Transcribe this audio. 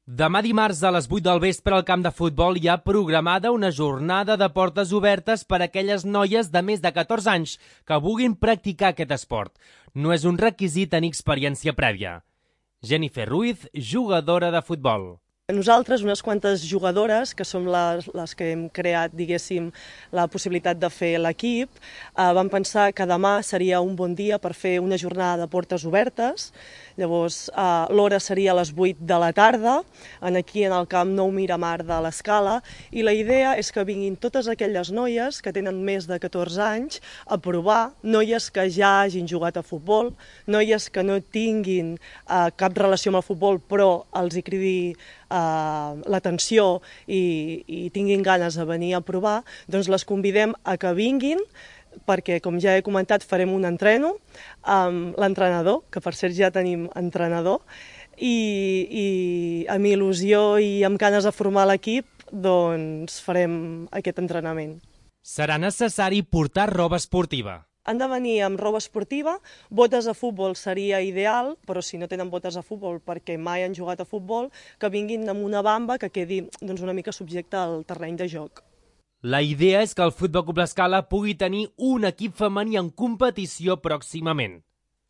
Demà dimarts a les 8 del vespre al camp de futbol hi ha programada una jornada de portes obertes per a aquelles noies de més de 14 anys que vulguin practicar aquest esport. No és un requisit tenir experiència prèvia. Jennifer Ruiz, jugadora de futbol. Nosaltres, unes quantes jugadores, que som les que hem creat, diguéssim, la possibilitat de fer l'equip, vam pensar que demà seria un bon dia per fer una jornada de portes obertes. Llavors, l'hora seria a les 8 de la tarda, aquí en el camp Nou Miramar de l'Escala, i la idea és que vinguin totes aquelles noies que tenen més de 14 anys a provar, noies que ja hagin jugat a futbol, noies que no tinguin cap relació amb el futbol però els hi cridi l'atenció i tinguin ganes de venir a provar, doncs les convidem a que vinguin perquè, com ja he comentat, farem un entreno amb l'entrenador, que per cert ja tenim entrenador, i amb il·lusió i amb ganes de formar l'equip, doncs farem aquest entrenament. Serà necessari portar roba esportiva. Han de venir amb roba esportiva, botes de futbol seria ideal, però si no tenen botes de futbol perquè mai han jugat a futbol, que vinguin amb una bamba que quedi una mica subjecte al terreny de joc. La idea és que el Futbol Club L'Escala pugui tenir un equip femení en competició pròximament.